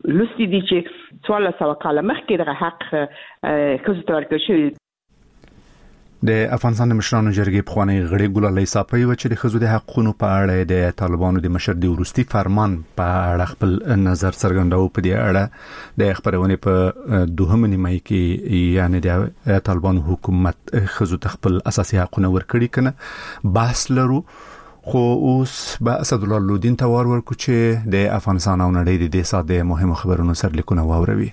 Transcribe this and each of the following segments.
لوستي دي چې 1400 کال مخکې د حق ښځو ته ورکړل شوی. د افغانستان د مشرانو جرګې پخوانی غړي ګل علي صافي و چې د ښځو د حقوقو په اړه د طالبانو د مشر د ورستي فرمان په اړه خپل نظر څرګنداو. په دې اړه د خبرونه په 2 نیمه کې یعنی د طالبانو حکومت ښځو ته خپل اساسي حقوقونه ورکړي کنه بحث لرو. خو اوس به اسد الله لودین ته ورکو چې د افغانستان او نړۍ د ساده مهمو خبرونو سرلیکونه واوروي.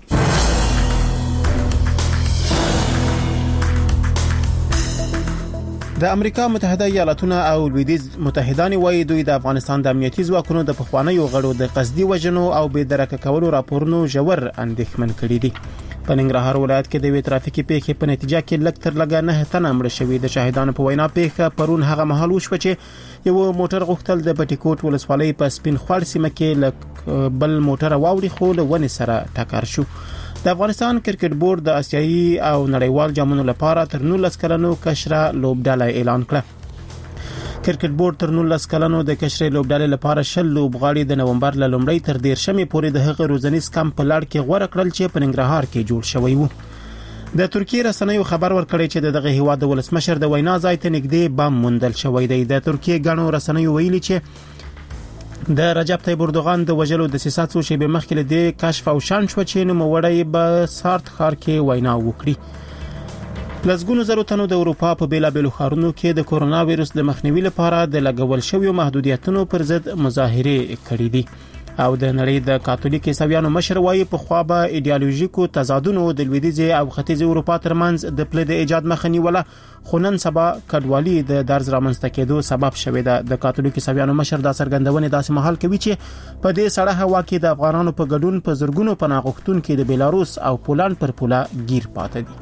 د امریکا متحده ایالاتونه او لویدیز متحدان وایي دوی د افغانستان د امنیتي ځواکونو د پخوانیو غړو د قصدي وژنو او بې درکه کولو راپورونو ژور اندېښمن کړي دي. په ننګرهار ولایت کې د وی ترافیکي پیښې په نتیجه کې لږ تر لږه 9 تنه مړه شوي. د شاهدانو په وینا پیښه پرون هغه مهال وشوه چې یو موټر غوښتل د پټیکوټ ولسوالۍ په سپین خوړ سیمه کې بل موټر واوړي خو له ونې سره ټکر شو. د افغانستان کرکټ بورډ د آسیایي او نړیوال جامونو لپاره تر 19 کلنو کشره لوبډله اعلان کړه. کرکټ بورډ تر 19 کلنو د کشره لوبډلې لپاره 10 لوبغاړي د نومبر ل لومړۍ تر 13 پورې د هغه روزنیز کمپ په لړ کې غوړه کړل چې په ننګرهار کې جوړ شوی وو. د ترکیه رسنیو خبر ورکړی چې دغه هیواد د ولسمشر د وینا ځای ته نږدې بم موندل شوی دی. د ترکیه غنو رسنیو ویلي چې د رجب طیب اردوغان د وجلو د سیاست شی به مخکې د کشف او شان شو چې نو وړي به سارت خار کې وینا وکړي. لزګونو زرو تنو د اروپا په بیلابېلو ښارونو کې د کورونا وایروس د مخنیوي لپاره د لګول شویو محدودیتونو پر ضد مظاهره کړې دي. او د نړۍ د کاتولیک عیسویانو مشر وایي په خوا به ایډیالوژیکو تضادونو د لویدیځ او ختیځ اروپا ترمنځ د پله د ایجاد مخنیوله خو نن سبا کډوالي د درز رامنځته کېدو سبب شوی ده. د کاتولیک عیسویانو مشر دا څرګندونه داسې مهال کوي چې په دې سړه هوا کې د افغانانو په ګډون په زرګونو پناه غوښتونکو د بیلاروس او پولند پر پوله گیر پاتې دي.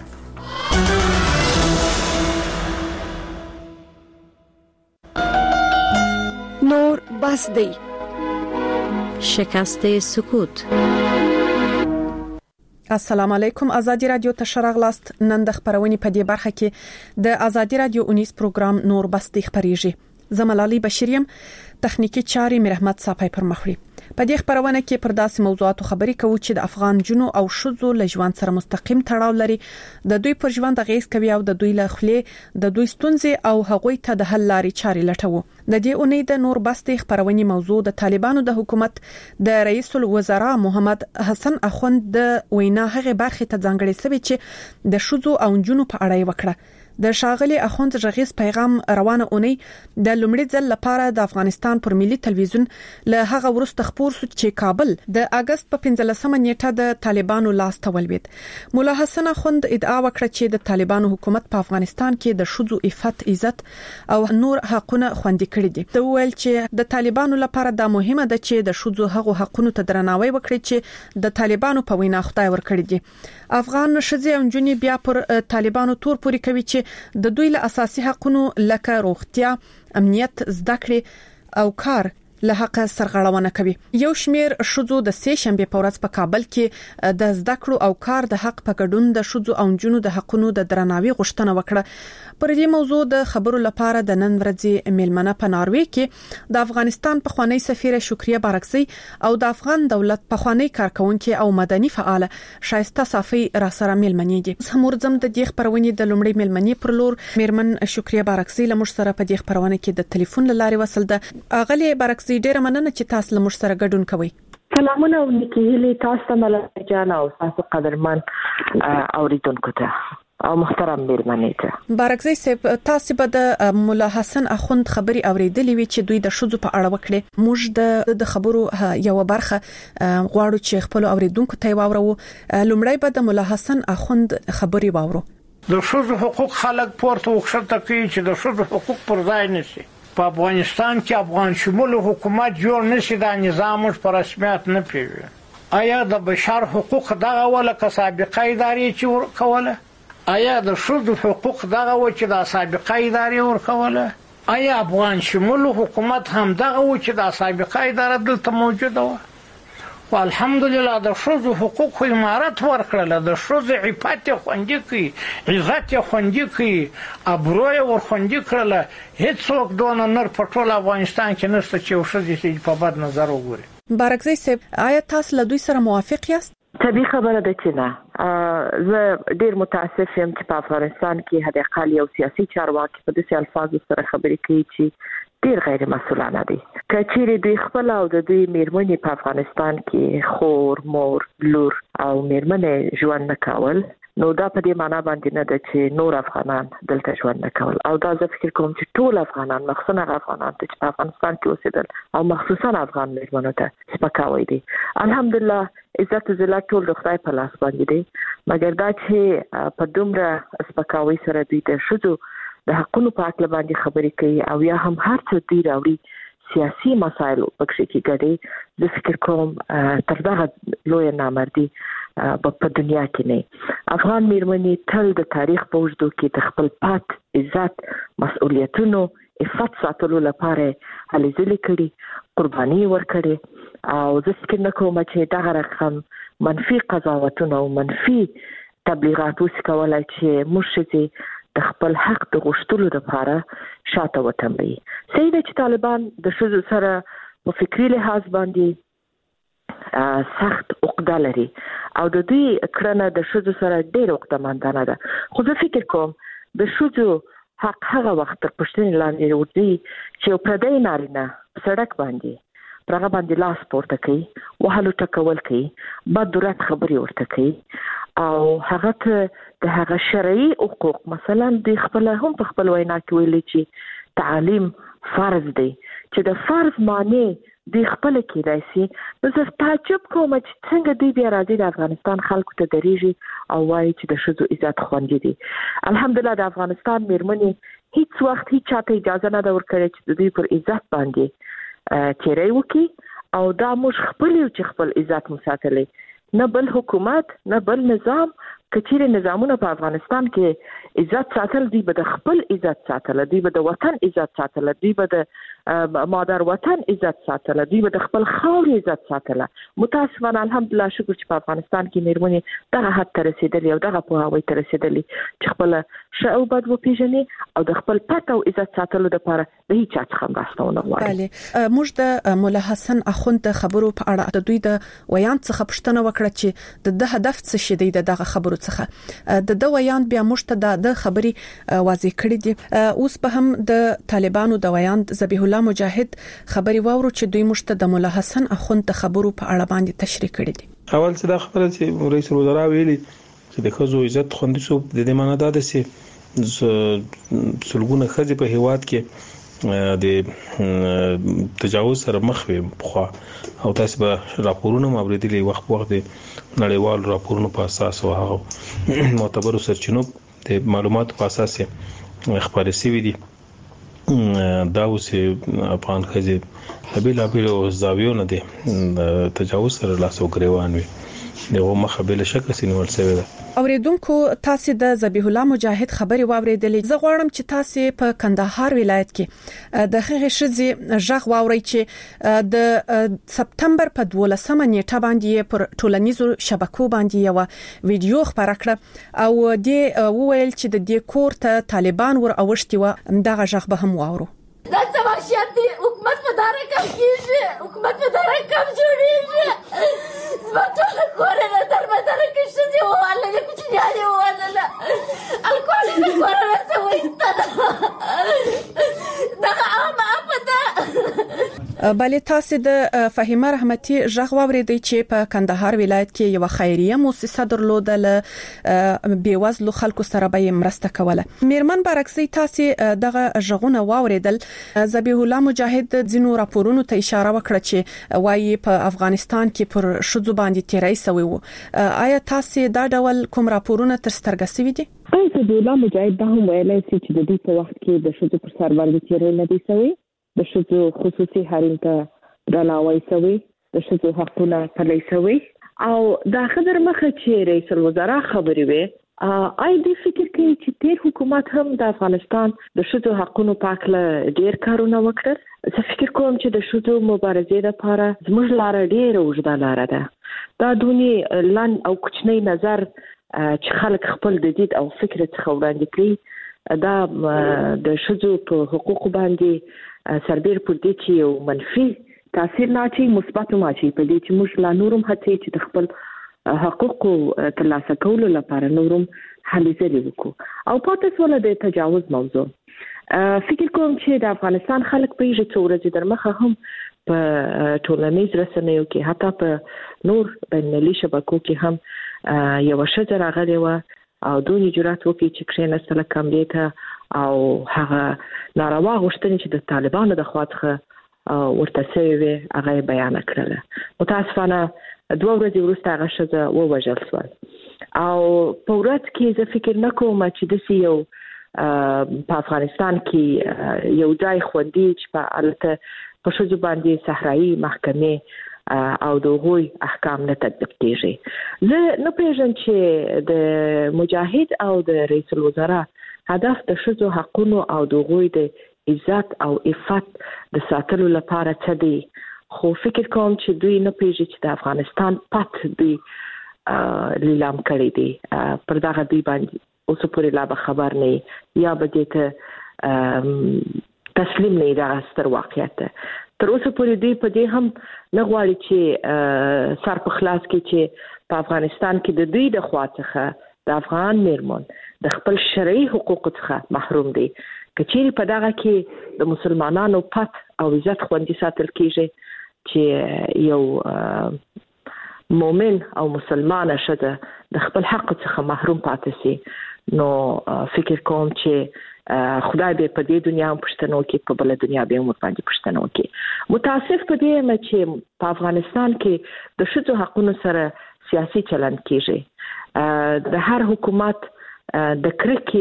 نور بس دی شکست سکوت. السلام علیکم. آزادی رادیو ته شراغلاست. نن د خبرونې په دې برخه کې د آزادی رادیو 19 پروګرام نور بس دی خبريږي. زملالي بشریم تخنیکی چاري مرحمت صاحب پر مخوري. په دې خبرونه کې پر داسې موضوعاتو خبرې کوو چې د افغان جنو او شذو لژوند سره مستقیم تړاو لري. د دوی پر ژوند غیږ کوي او د دوی لخلې د دوی ستونزې او هغوی ته د حل لارې چاري لټوي. د دې اونۍ د نور بستي خبرونې موضوع د طالبانو د حکومت د رئیس الوزرا محمد حسن اخوند د وینا هغه برخه ته ځانګړې سوي چې د شذو او جنو په اړه وکړه. د شاغلي اخوند ژغیز پیغام روانه اونۍ د لومړي ځل لپاره د افغانستان پر ملي تلویزیون له هغه ورسته خبر شو چې کابل د اگست په 15مه نیټه د طالبانو لاس ته ولوید. مولا حسن اخوند ادعا وکړه چې د طالبانو حکومت په افغانستان کې د شذو عفت عزت او نور حقونه خوندي کړی دي. د ویل چې د طالبانو لپاره دا مهمه ده چې د شذو حقوقو حقونو ته درناوی وکړي چې د طالبانو په وینا خدای ورکړي دي. افغان ښځې او نجونې بیا پر طالبانو تور پوري کوي چې د دوی له اساسي حقوقو لکه روغتیا، امنیت، زده کړې او کار له حق سرغړونه کوي. یو شمیر شذو د سه شنبه په ورځ په کابل کې د زده کړو او کار د حق په ګډون د شذو او نجونو د حقونو د درناوي غوښتنه وکړه. پر دې موضوع د خبرو لپاره د نن ورځې میلمنه په ناروې کې د افغانستان پخوانی سفیر شکریه بارکزی او د افغان دولت پخوانی کارکونکو او مدني فعال شایسته صافي را سره میلمنې دي. همورځم د دې خبرونې د لومړي میلمنې پر لور میرمن شکریه بارکزی له مش سره په دې خبرونه کې د ټلیفون لارې وصل ده. اغلی بارکزی ډیره مننه چې تاسو له مش سره ګډون کوئ. سلامونه وکړئ تاسو ملک جان او تاسو قدرمن اوریدونکو ته او محترم میرمنې ته. بارکزی صاحب تاسو به د مولا حسن اخوند خبري اوریدلې وی چې دوی د شذو په اړه وکړي. موږ د خبرو یو برخه غواړو چې خپل اوریدونکو ته واورو. لومړی به د مولا حسن اخوند خبري واورو. د شذو حقوق خلک پورته وکړه کوي چې د شذو حقوق پر ځای نشي. په افغانستان کې افغان شمول حکومت جوړ نشي، دا نظام پر رسمیت نه پیژني. آیا د بشر حقوق دغه ولا که سابقه ادارې چې کوله؟ آیا د شذو حقوق دغه و چې د سابقه ادارې ورکوله؟ آیا افغان شمول حکومت هم دغه و چې د سابقه اداره دلته موجوده و؟ والحمدلله د شذو حقوق امارت ورکړل، د شذو عفت خوندي کړي، عزت خوندي کړي، ابروی ور خوندي کړل. هیڅ څوک دونه نر په ټول افغانستان کې نشته چې شذو په بد نظر وګوري. بارکزی صاحب آیا تاسو له دوی سره موافق یاست؟ طبیعي خبره ده چې نه زه ډیر متاسف یم چې په افغانستان کې حد اقل یو سیاسي چارواکي په داسې الفاظو سره خبرې کوي چې ډیر غیر مسؤلانه دي. کچېرې دوی خپل او د دوی میرمنې په افغانستان کې خور، مور، لور او میرمنې ژوند نه کول، نو دا په دې معنی باندې نه ده چې نور افغانان دلته ژوند نه کول. او دا زه فکر کوم چې ټول افغانان، مخصوصا افغانان چې په افغانستان کې اوسېدل او مخصوصا افغان میرمنو ته سپکاوی دي. الحمدلله عزت او ذلت ټول د خدای په لاس باندې دي، مګر دا چې په دومره سپکاوي سره دوی د ښځو د حقونو په اړه باندې خبرې کوي او یا هم هر څه دوی راوړي سیاسي مسایل پکې کې ګډي، زه فکر کوم تر دغه لوی نامردي په دنیا کې نه. افغان میرمنې تل د تاریخ په اوږدو کې د خپل پات عزت، مسؤلیتونو، عفت ساتلو لپاره هلې ځلې کړي، قرباني ورکړي او زه فکر نه کوم چې دغه رقم منفي قضاوتونه او منفي تبلیغات وکولای چې موږ د خپل حق د غوښتلو لپاره شاته وتمبي. صحیح ده چې طالبان د ښځو سره په فکری لحاظ باندې سخت عقده لري او د دوی کړنه د ښځو سره ډېر عقدمندانه ده، خو زه فکر کوم د ښځو حق هغه وخت تر پوښتنې لاندې راوځي چې یو پردی نارینه په سړک باندې پر هغه باندې لاس پورته کوي، وهلو ټکول کوي، بد رد خبرې ورته کوي او هغه ته د هغه شرعي حقوق، مثلا د خپل هم په خپل وینا کې ویلي چې تعلیم فرض دی، چې د فرض معنی د خپل کېدای شي. نو زه تعجب کوم چې څنګه دوی بیا راځي د افغانستان خلکو ته درېږي او وایي چې د ښځو عزت خوندي دي. الحمدلله د افغانستان میرمنې هیڅ وخت هیڅ چاته اجازه نه ده ورکړې چې د دوی پر عزت باندې تیری وکي او دا موږ خپل یو چې خپل عزت مو ساتلی، نه بل حکومت نه بل نظام. کچېرې نظامونه په افغانستان کې عزت ساتل، دوی به د خپل عزت ساتل، دوی به د وطن عزت ساتل، دوی به د مادر وطن عزت ساتل، دوی به د خپل خاورې عزت ساتل. متاسفانه الحمدلله شکر چې په افغانستان کې میرمنې دغه حد ته رسېدلې او دغه پوهاوی ته رسېدلې چې خپل ښه او بد وپېژني او د خپل پت او عزت ساتلو لپاره د هیڅ چا څخه مرسته ونه غواړي. بله، موږ د مولا حسن اخوند د خبرو په اړه د دوی د ویان څخه پوښتنه وکړه چې د هدف څه شي دی دغه خبرو څخه. د ویان بیا موږ ته د خبري واضح کړی دي. اوس به هم د طالبانو د ویان ذبیح الله مجاهد خبري واورو چې دوی موږ ته د مولا حسن اخوند د خبرو په اړه باندې تشریح کړی دي. اول څه د خبره چې رئیس الوزرا ویلي چې د ښځو عزت خوندي شو، د دې معنی دا ده چې سلګونه ښځې په هیواد کې د تجاوز سره مخ وي خو او تاسو به راپورونه مبرېدلي وخت د نړیوال راپورونو په اساس او هغه معتبر سرچینو د معلوماتو په اساس خبرې شوې دي. دا اوس افغان ښځې بېلابېلو زاویو نه دي تجاوز سره لاس او ګریوان وي، دغه مخه بل شک سینول شوی ده. اوریدونکو تاسو د ذبیح الله مجاهد خبري واوریدلې. زه غواړم چې تاسو په کندهار ولایت کې د هغې ښځې ژغ واورئ چې د سپتمبر په 12 نیټه باندې پر ټولنیزو شبکو باندې یو ویډیو خبره کړه او د وویل چې د دې کور ته طالبان ور اوښتي و. دغه ژغ به هم واورو. دا څه وحشت دی، حکومت په داره کم کیږي، حکومت په داره کم جوړیږي. زما ټوله کورنه در بدره کې ښځې ووهللې، کوچنیانې ووهلله، الکول یې د کورنه څه وایستله. دغه عامه افه ده. بله، تاسو د فهیمه رحمتي ژغ واوریدئ چې په کندهار ولایت کې یو خیریه مؤسسه درلوده، بیوزلو خلکو سره به مرسته کوله. میرمن بارکزی، تاسو دغه ژغونه واوریدل. ذبیح الله مجاهد ځینو راپورونو ته اشاره وکړه چې وايي په افغانستان کې پر ښځو باندې تیری شوی وو. آیا تاسو دا ډول کوم راپورونه تر سترګې شوي دي؟ ذبیح الله مجاهد دا هم ویلي چې د دې په وخت کې د ښځو پر سر باندې تیری نه دی شوی، د ښځو خصوصي حریم ته درناوی شوی، د ښځو حقونه پلي شوی او دا خبر مخه چې رئیس الوزرا خبري وي. آی دې فکر کوي چې تیر حکومت هم د افغانستان د ښځو حقونو په اړه ډېر کارونه وکړل. زه فکر کوم چې د ښځو مبارزې لپاره زموږ لاره ډېره اوږده لاره ده. دا دونې لن او کوچنی نظر چې خلک خپل د دید او فکر څخه وړاندې کړي، دا د ښځو په حقوقو باندې سربېر پر دې چې یو منفي تاثیر نه چي مثبت ما چي په دې چې موږ لا نورم هڅه چې د خپل حقوقو ترلاسه کولو لپاره نورم هلې ځلې وکړو او پاتې سول د تجاوز موضوع فکر کوم چې د افغانستان خلک په یوه څورځ در مخه هم په ټولنیز رسنیو کې حتی په نور بینالمللي شبکو کې هم یو شجره راغلی و او دوی جرأت وکړي چې کښیناستل کمرې ته او هغه ناروا غوښتنې چې د طالبانو د خوا څخه ورته شوې وي هغه بیان کړله. متاسفانه 2 ورځې وروسته هغه ښځه ووژل شول او په ورځ کې زه فکر نه کوم چې داسې یو په افغانستان کې یو ځای خوندي چې په البته په ښځو باندې صحرایي محکمې او د هغوی احکام نه تطبیق کیږي. زه نه پیژنم چې د مجاهد او د رئیس الوزرا هدف د ښځو حقوقو او د هغوی د عزت او عفت د ساتلو لپاره څه دی، خو فکر کوم چې دوی نه پیژني چې د افغانستان پات دوی لیلام کړی دی پر دغه دوی باندې اوس پورې لا به خبر نه یا به دې ته تسلیم نه دا ستر واقعیت تر اوسه پورې دوی په دې هم نه غواړي چې سر په خلاص کې چې په افغانستان کې د دوی د خوا څخه د افغان میرمن د خپل شرعي حقوقو څخه محروم دي. کچېرې په دغه کې د مسلمانانو پت او عزت خوندي ساتل کیږي چې یو مؤمن او مسلمانه شته د خپل حق څخه محروم پاتې سي، نو فکر کوم چې خدای به په دې دنیا هم پښتنو کې په بل دنیا به هم باندې پښتنو کې. متاسف په دې م چې په افغانستان کې د ښځو حقوقو سره سیاسي چلند کیږي. د هر حکومت د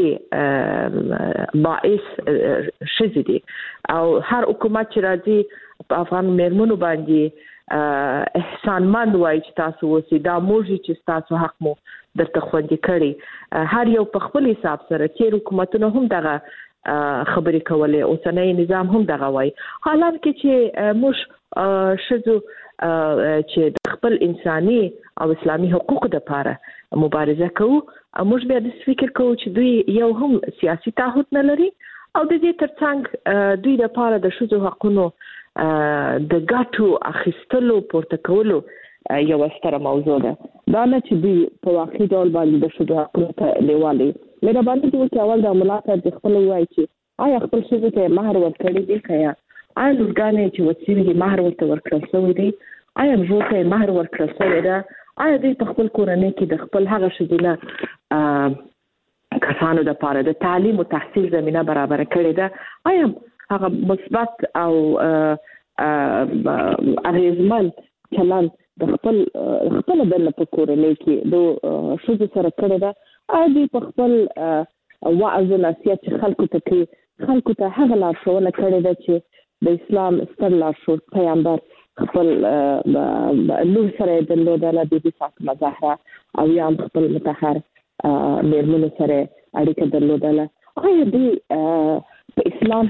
کرکې باعث ښځې دي او هر حکومت چې راځي په افغان میرمنو باندې احسانمند وایي چې تاسو اوسئ دا موږ چې تاسو حق مو درته خوندي کړي. هر یو په خپل حساب سره چې حکومتونه هم دغه خبرې کولې، اوسنۍ نظام هم دغه وایي، حالانکه چې موږ ښځو چې د خپل انساني او اسلامي حقوقو لپاره مبارزه کوو، موږ بیا د فکر کوو چې دوی یو هم سیاسي تعهد نه لري او د دې ترڅنګ دوی لپاره د ښځو حقوقو د ګټو اخیستلو پورته کولو یو ستره موضوع ده. دا نه چې دوی په واقعي ډول باندې د ښځو حقوقو ته لیوالي. مهرباني وکړئ اول د ملاقات د خپل وایي چې آیا خپل ښځو ته مهر ورکړی دی که یا آیا لورګانې چې وسیلې دي مهر ورته ورکړل شوی دی، آیا ورور ته مهر ورکړل شوی ده، آیا دوی په خپل کورنۍ کې د خپل هغه ښځینه کسانو لپاره د تعلیم او تحصیل زمینه برابر کړې ده، آیا هغه مثبت او اغیزمن چلند د خپل دنه په کورنۍ کې د ښځو سره کړی ده، آیا دوی په خپل وعظ و نصیحت چې خلکو ته کوي خلکو ته هغه لارښوونه کړې ده چې د اسلام ستر لارښود پیغمبر خپل لور سره یې درلودله، بیبي فاطمه زهرا، او یا هم خپل مطهر میرمنو سره اړیکه درلودله. آیا دوی په اسلام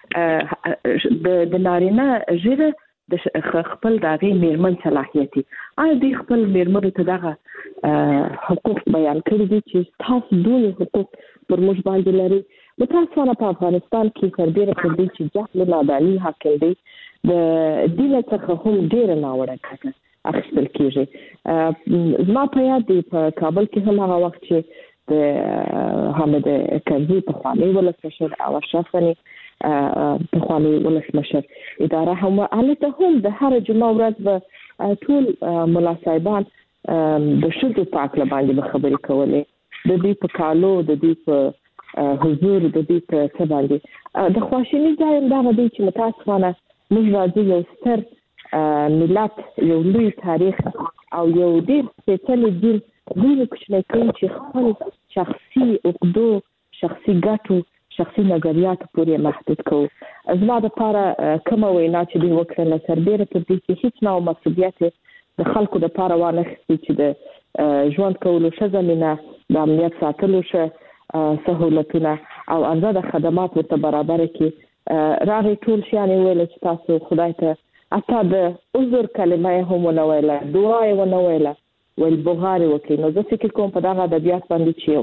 کې د نارینه ژبه د خپل د هغې میرمن صلاحیتي، آیا دوی خپل میرمنو ته دغه حقوق بیان کړي دي چې تاسو دوی حقوق پر موږ باندې لري؟ متاسفانه په افغانستان کې سربیره پر دې چې جهل و ناداني حاکم دی، د دین څخه هم ډېره ناوړه ګټه اخیستل کېږي. زما په یاد دی په کابل کې هم هغه وخت چې د حامد کرزي پخوانی ولسمشر او اشرف غني پخوانی ولسمشر اداره هم هلته هم د هر جمعه ورځ به ټول ملا صاحبان د ښځو په هکله باندې به خبرې کولې، د دوی په کالو، د دوی په حضور، د دوی په څه باندې. د خواشیني ځای هم دغه دی چې متاسفانه موږ راځو یو ستر ملت، یو لوی تاریخ او یو ډېر سپېڅلی دین ډېرې کوچنی کوي چې خپل شخصي عقدو، شخصي ګټو، شخصي نظریاتو پورې محدود کوو. زما دپاره کومه وینا چې دوی وکړله سربیره پر دې چې هېڅ نوع مسؤلیت د خلکو دپاره وانخیستي چې د ژوند کولو ښه زمینه، د امنیت ساتلو ښه سهولتونه او ارزاده خدمات ورته برابره کړي. راغی ټول شیان یې ویله چې تاسو خدای ته حتی د عذر کلمه یې هم ونه ویله، دعا یې ونه ویله، ویل بغار یې وکړي. نو زه فکر کوم په دغه ادبیات باندې چې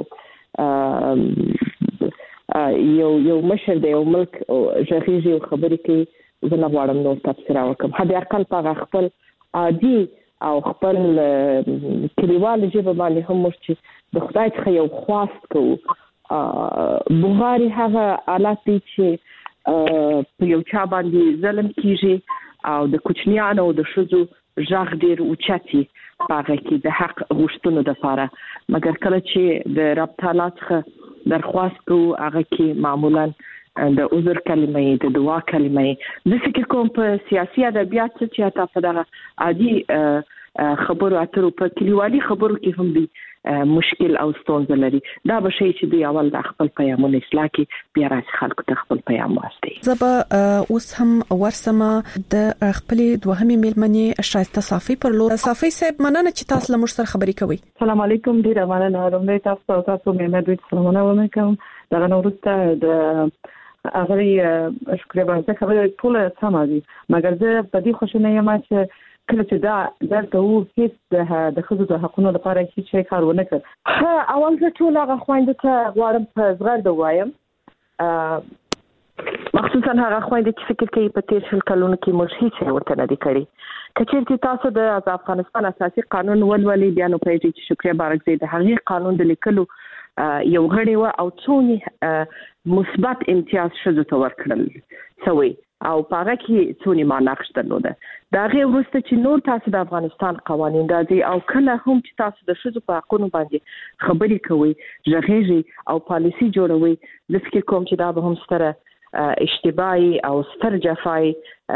یو مشر د یو ملک غږیږي او خبرې کوي، زه نه غواړم نور تفسیر وکم. هدا اقل په خپل عادي او خپل کلیوال ژبه باندې هم چې د خدای څخه یو خواست کوو. بغاری هغه حالت دي چې په یو چا باندې ظلم کیږي او د کوچنیانو او د شذو ژغ ډیر اوچتي هغه کې د حق غوښتنو لپاره، مګر کله چې د رب تعالی څخه درخواست کوو هغه کې معمولا د عذر کلمې، د دعا کلمې، د فکر کوم په سیاسي ادبیات چې تاسو دغه عادي خبرو اترو په کلیوالي خبرو کې هم دي مشکل او ستونزه لري. دا به شي چې د اول د خپل پیغامونه اصلاح کې بیا راځي خلکو ته خپل پیغام واستي. زب اوس هم ورسمه د خپل دوهمې ملمنې شایسته صافي پر لور. صافي صاحب مننه چې تاسو له موږ سره خبرې کوي. السلام علیکم، ډیر مننه. لومړی تاسو مې دوی سلامونه وکم. دا نو ورسته د اغلی شکر به خبره ټول سم دي، مګر زه په دې خوشاله یم چې کله چې دا دلته وو هیڅ د خزو د حقونو لپاره هیڅ شي کار ونه کړ. اول زه ټول هغه خويندو ته غواړم په زغرد وایم، مخصوصا هغه خويندې چې فکر کوي په 13 کلونو کې موږ هیڅ ورته نه دي کړی. کچېرته تاسو د افغانستان اساسي قانون ولولي بیا نو پېږي چې شکریا بارکزی د هغې قانون د لیکلو یو غړی و او څونی مثبت امتیاز شذو ته ورکړل سوی او پاره کې څونی ماناقش درلوده. دا غي ورسته چې نور تاسو د افغانستان قوانين راځي او کله هم چې تاسو د شذو په حقوقو باندې خبرې کوي ژغېږي او پالیسي جوړوي، د فکر کوم چې دا به هم ستره اشتباهي او ستر جفای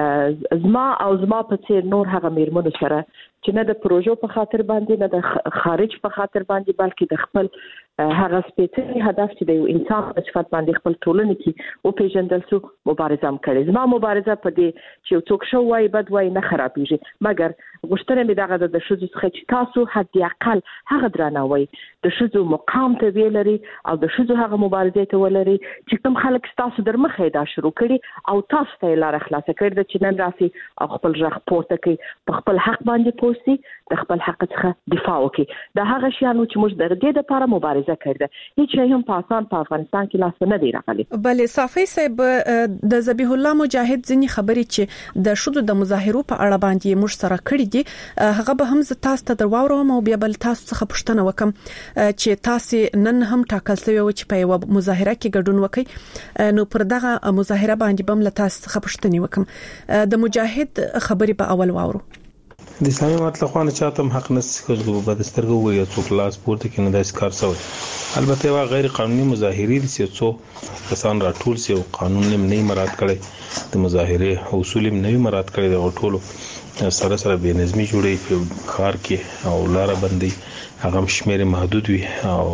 زما په څیر نور هغه میرمنو سره چې نه د پروژو په خاطر باندې نه د خارج په خاطر باندې بلکې د خپل هغه سپیڅلي هدف چې د یو انسان په صفت باندې خپل ټولنه کې او پیژندل سو مبارزه هم کړې. زما مبارزه په دې چې یو څوک شو وای بد وای نه خرابېږي، مګر غوښتنه مې دغه د شذو څخه چې تاسو حد اقل هغه درناوی د شذو مقام ته ویلري او د شذو هغه مبارزه ته ولري چې کوم خلک تاسو درمخې دا شروع کړي او تاسو ته لار خلاص کړی چې نن راسي او خپل ژغ پورته کوي، په خپل حق باندې پوسي، د خپل حق څخه دفاع وکړي. دا هغه شیانو چې موږ د دې لپاره مبارزه کړده. هیڅ شی هم په افغانستان کې لاس نه دی راغلی. بلې صافي صاحب د ذبیح الله مجاهد ځنی خبرې چې د شذو د مظاهرو په اړه باندې موږ سره کړې دي، هغه به هم تاسو ته درواورم او بیا بل تاسو څخه پوښتنه وکم چې تاسو نن هم ټاکل شوی و چې په یو مظاهره کې ګډون وکړي، نو پر دغه مظاهره باندې بم له تاسو څخه پوښتنه وکم. د مجاهد خبرې په اول واورو. د اسلامي مطلق خوانه چاته هم حق نشي کوي په دسترګو وي څوک لاس پورته کینې داس کار سوی. البته وا غیر قانوني مظاهرې دي چې څو کسان راټول سي او قانون نه مراد کړي، د مظاهره اصول نه مراد کړي، د ټولو سره به نظمی جوړي په خار کې او لار بندي هغه شمیر محدود وي او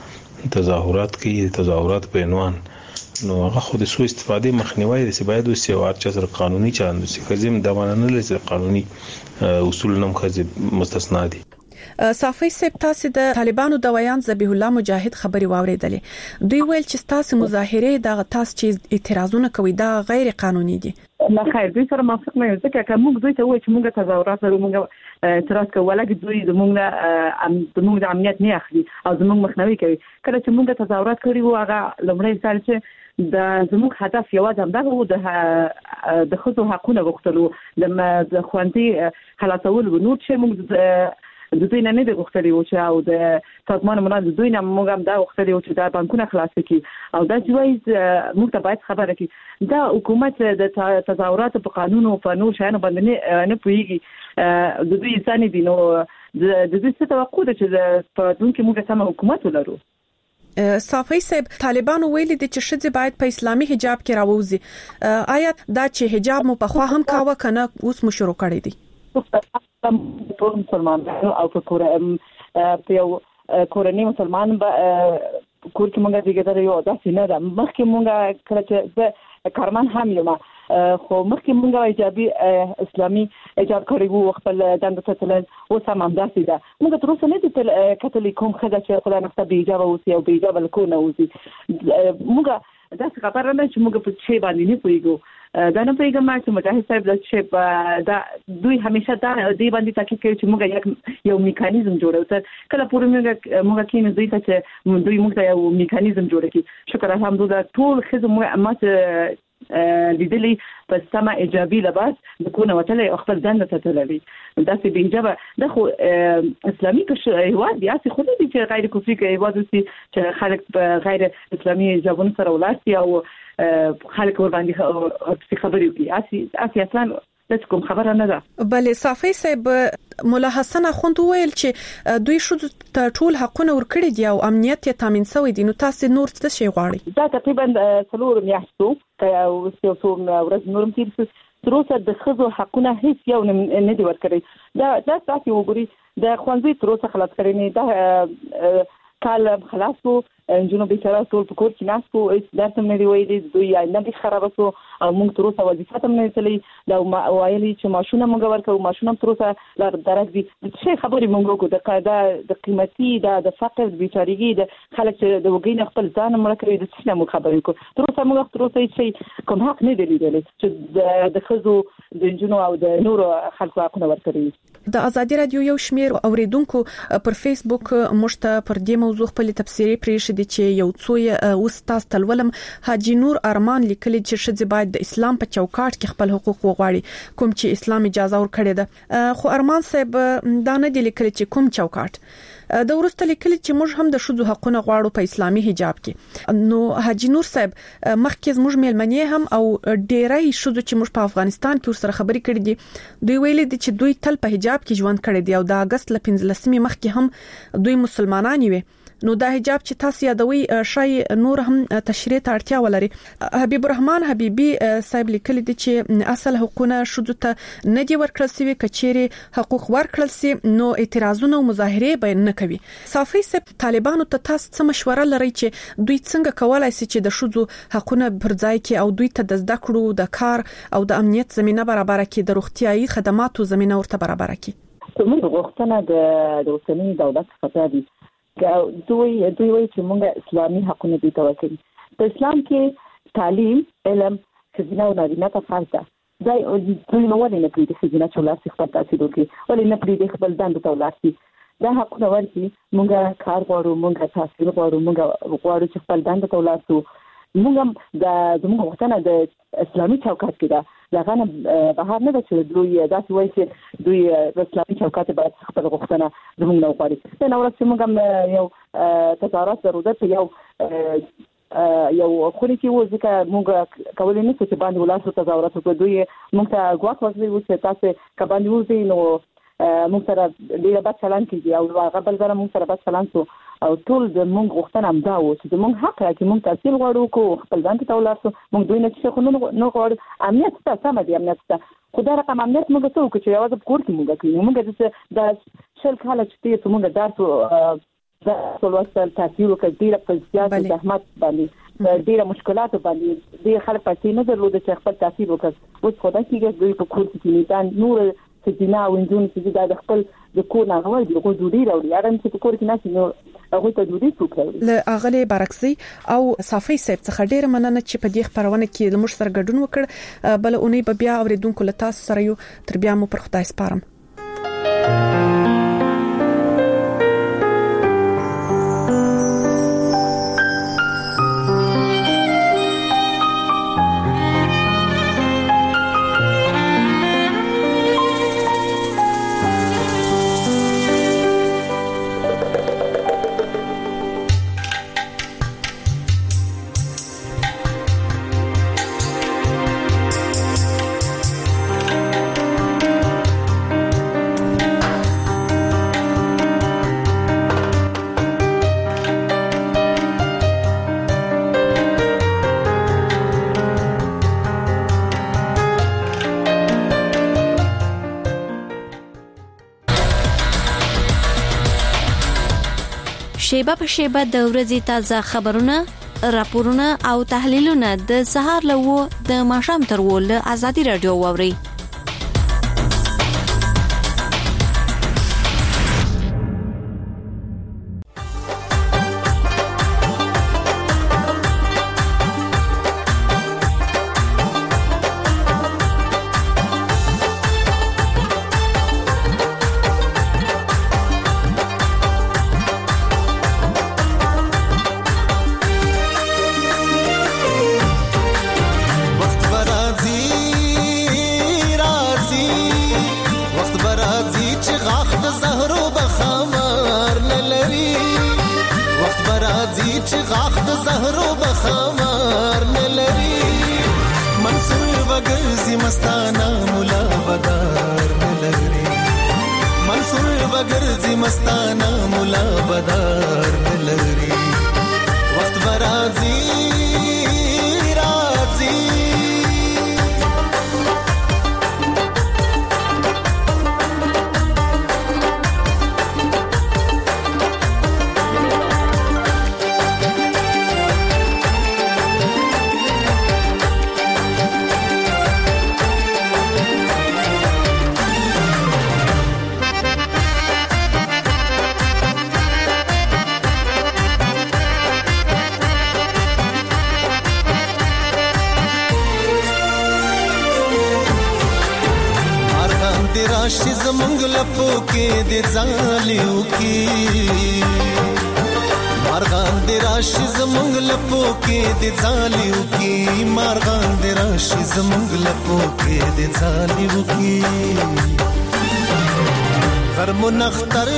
تظاهرات کوي، تظاهرات په عنوان نو هغه خو د سو استفاده مخنیوي د سباید او سیوار چې سره قانوني چاند سي کزم د ماننه لري قانوني اصول نم خزي مستثنا دي. صافي صاحب تاسو د طالبانو د ویان ذبیح الله مجاهد خبري واوریدلې، دوی ویل چې تاسو مظاهره د تاسو چې اعتراضونه کوي دا غیر قانوني دي. نه خیر، دوی سره موافق نه یو ځکه چې موږ دوی ته وایو چې موږ تظاهرات لرو، موږ اعتراض کوو، ولکه دوی زموږ د امنیت نه اخلي او زموږ مخنیوي کوي. کله چې موږ تظاهرات کړی وو هغه لمړی ځل چې د زموږ هدف یوازې همدغه وو د خزو حقونه غوښتلو، د خوندي خلاصول و. نور چې موږ د دوی نه د غوښتلې و چې او د سازمان ملل د دوی نه موږ هم دا غوښتلې و چې دا بانکونه خلاص کړي او دا جوایز موږ ته باید خبره کړي. دا حکومت د تظاهرات په قانون او په نور شیانو باندې نه پوهیږي، د دوی ځان دي. نو د دوی څه توقع ده چې په دون کې موږ سم حکومت ولرو. صافي صاحب طالبانو ویلي دي چې شذ باید په اسلامي حجاب کې راووزي، آیا دا چې حجاب مو په خوا هم کاوه کنه اوس مو شروع کړی دي؟ ټول مسلمانانو او په یو کورنۍ مسلمان کور کې مونږ دیګدار یو داسې نه ده. مخکې مونږ کله چې کارمن هم یم خو مخکې مونږ ایجابي اسلامي ایجاب کړی وو، خپل دند ته تلل او سم هم داسې ده. مونږ تر اوسه نه دي کتلې کوم خدای چې خدای نفسه به ایجاب اوسي او به ایجاب لکونه اوسي. مونږ داسې خبره نه چې مونږ په شی باندې نه پوهیږو. دا نه پیغام چې مجاهد صاحب د چې دا دوی همیشه دا دی باندې تاکید کوي چې موږ یو میکانیزم جوړو تر کله پورې موږ کینې دوی ته چې دوی موږ یو میکانیزم جوړ کړي. شکر الحمدلله ټول خزم مات لیدلي په سما ایجابي لباس د کونه وتلې خپل ځان ته تللي داسې به حجاب د خو اسلامي هیواد بیا څه خو دې چې غیر کفري کې هیواد چې خلک غیر اسلامي حجابونه سره ولاسي او خلک ور باندې خبرې کوي اصلا د کوم خبره نه ده. بلې صافي صاحب مولا حسن اخوند ویل چې دوی شو ته ټول حقونه ورکړي دي او امنیت یې تامین شوی دی. نو تاسو نور څه شي غواړي؟ دا تقریبا 3 میاشتو او څو ورځې نورم تیر تر اوسه د خزو حقونه هیڅ یو نه دی ورکړي. دا تاسو وګورئ د خوانځي تر اوسه خلاص کړی نه دا کال خلاصو انجونو بیچاره ټول په کور کې ناسو هیڅ درته نه دی ویلي دوی نه به خراب شو او موږ تر اوسه وظیفه تم نه تللی دا وایي چې ماشونه موږ ورکو ماشونه تر اوسه لار درک دي څه خبرې موږ کو د قاعده د قیمتي د فقر د بیچارهګي د خلک چې د وګین خپل ځان مړ کوي د څه موږ خبرې کو تر اوسه هیڅ کوم حق نه دی لیدل چې د خزو د انجونو او د نورو خلکو حقونه ورکړي. د ازادي رادیو یو شمیر اوریدونکو پر فیسبوک مشته پر دې موضوع خپل تفسیری پریښ دي چې یو څو استاد تلولم حاجی نور ارمان لیکلي چې شذ باید د اسلام په چوکاټ کې خپل حقوق وغواړي کوم چې اسلام اجازه ورکړي ده. خو ارمان صاحب دا نه دی لیکلي چې کوم چوکاټ د ورسته لیکلي چې موږ هم د شذو حقونه غواړو په اسلامي حجاب کې. نو حاجی نور صاحب مخکې موږ ملمنې هم او ډیرای شذو چې موږ په افغانستان کې ورسره خبرې کړې دي دوی ویلي دي چې دوی تل په حجاب کې ژوند کړی دی او د اگست ل 15 مخکې هم دوی مسلمانان وي. نو دا حجاب چې تاسو یادوي شای نور هم تشریح ته اړتیا ولري. حبیب الرحمن حبیبي صاحب لیکلي دي چې اصل حقوقونه شذو ته نه دي ورکړل شوی کچېري حقوق ورکړل سي نو اعتراضونه او مظاهره به نه کوي. صافي صاحب طالبانو ته تاسو څه مشوره لري چې دوی څنګه کولای شي چې د شذو حقونه پر ځای کې او دوی ته د زده کړو د کار او د امنیت زمينه برابر کړي د روغتيایي خدماتو زمينه ورته برابر کړي؟ موږ غوښتنه د اوسنۍ دولت څخه دي دوی چې موږ اسلامي حقونه دي توکل په اسلام کې تعلیم علم خزینه او نارینه ته فرض ده. دا دوی نو ولې نه پریږدي خزینه چې ولر خپل تاسو دوی ولې نه پریږدي خپل دند ته ولر دا حقونه ورکي موږ کار غواړو موږ تحصیل غواړو موږ غواړو چې خپل دند ته ولر شو موږ د زموږ وختونه د اسلامي چوکاټ کې ده لغه بهر نه ده چې دوی داسې وایي چې دوی د اسلامي چوکاټ باید خپل غوښتنه زموږ نه وغواړي. نو ورته موږ یو تظاهرات ضرورت یو خوري کې و ځکه موږ کولای نه چې باندې ولاسو تظاهرات وکړو دوی موږ ته غواړي ورته چې تاسو کباندې وځي نو موږ سره ډیره بد چلند کیږي او هغه بل ځای موږ سره بد چلند سو او ټول د موږ غوښتنه هم دا و چې موږ حق راکې موږ تحصیل غواړو کو خپل ځان ته ولرسو موږ دوی نه چې خو نه غواړو امنیت ته سم دی امنیت ته خدای رقم امنیت موږ څه وکړو چې یوازې په کور کې موږ کوي موږ د شل کاله چې موږ درس د ټولوسل تحصیل وکړ ډیره په زیات زحمت باندې ډیره مشکلات باندې ډیره خلک پاتې نه درلود چې خپل تحصیل وکړ اوس خدای کېږي دوی په کور کې میدان نور سجنا او انجون چې د خپل د کور نه غوړي د ګوډوري راوړي هغه چې په کور کې ناس نو هغه ته دوی څوکړي له اغلی برکسي او صافي صاحب څخه ډیره مننه چې په دې خبرونه کې موږ سره ګډون وکړ. بل اونۍ به بیا اوریدونکو له تاسو سره یو تر بیا مو پر خدای سپارم. شیبه په شیبه د ورځې تازه خبرونه راپورونه او تحلیلونه د سهار له د ماښام تر ول ازادي رادیو ووري. وخت غاخ د زهرو بخمار نلري منصور بغرزي مستانه مولا بدار نلري منصور بغرزي مستانه مولا بدار نلري وخت برازي رازي راشي زمونږ لپو کې د ځالیو کې مارغان د راشي زمونږ لپو کې د ځالیو کې مارغان د راشي زمونږ لپو کې د ځالیو کې غرمو نختر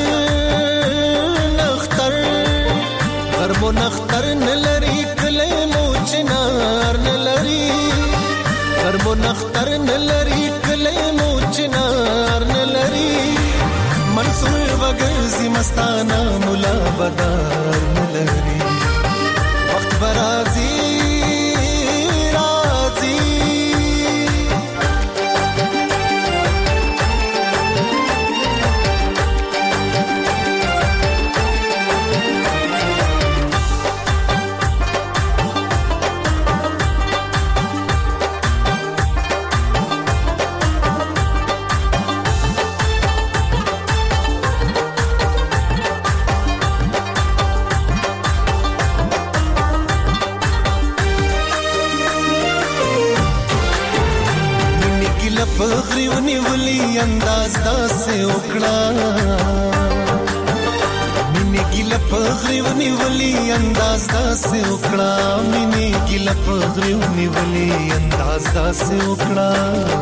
نختر غرمو نختر نلري کله مو چنار نلري غرمو نختر نلري کله مو چنار نلري منصور وغرزي مستانه مولا بدار نلري وخت برازي رازي پغریونی ولی انداز داسه وکړه مینه ګل پغریونی ولی انداز داسه وکړه مینه ګل پغریونی ولی انداز داسه وکړه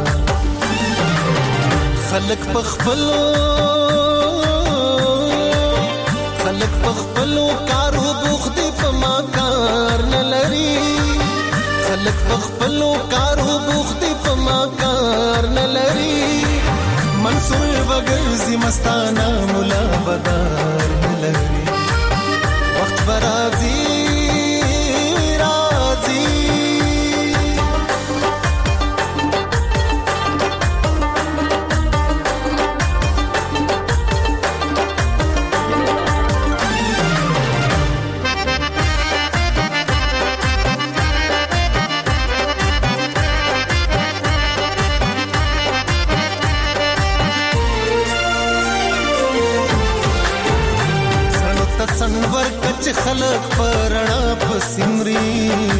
خلق پخپلو کارو بوخت په ما کار نه لري خلق پخپلو کارو بوخت په ما کار نه لري منصور وغرزي مستانه مولا بدار نه لري وخت برازي رازي سنور کچ خلق پرنا پسمري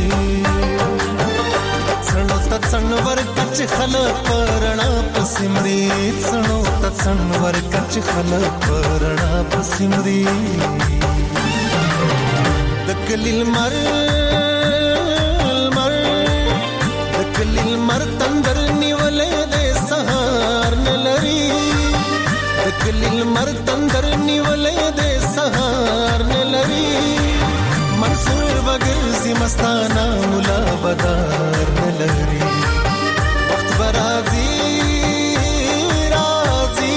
سنو ت سنور کچ خلق پرنا پسمري سنو ت سنور کچ خلق پرنا پسمري دکلیل مر تندر نیولې د سهار نلري دکلیل مر تندر نیولې د سهار نلري منصور وغرزي مستانه مولا بدار نلري وخت برازي رازي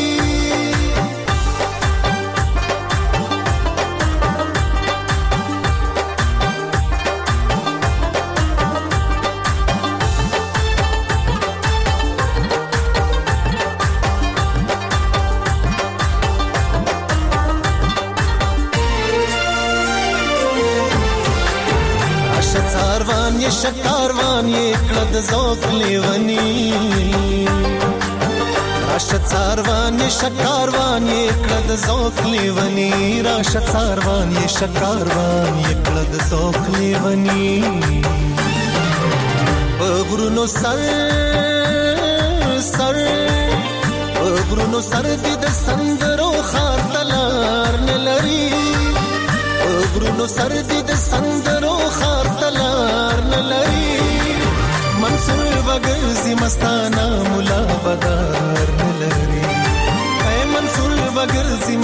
ये शकारोان ये कद ذوق लेवनी राशत सारवान ये शकारोان ये कद ذوق लेवनी राशत सारवान ये शकारोन ये कद ذوق लेवनी बगरुनो सर दि संदरो खार तलार नलरी बगरुनो सर दि संदरो खार तलार नलरी منصور وغرزي مستانه مولا بدار نلري اي منصور وغرزي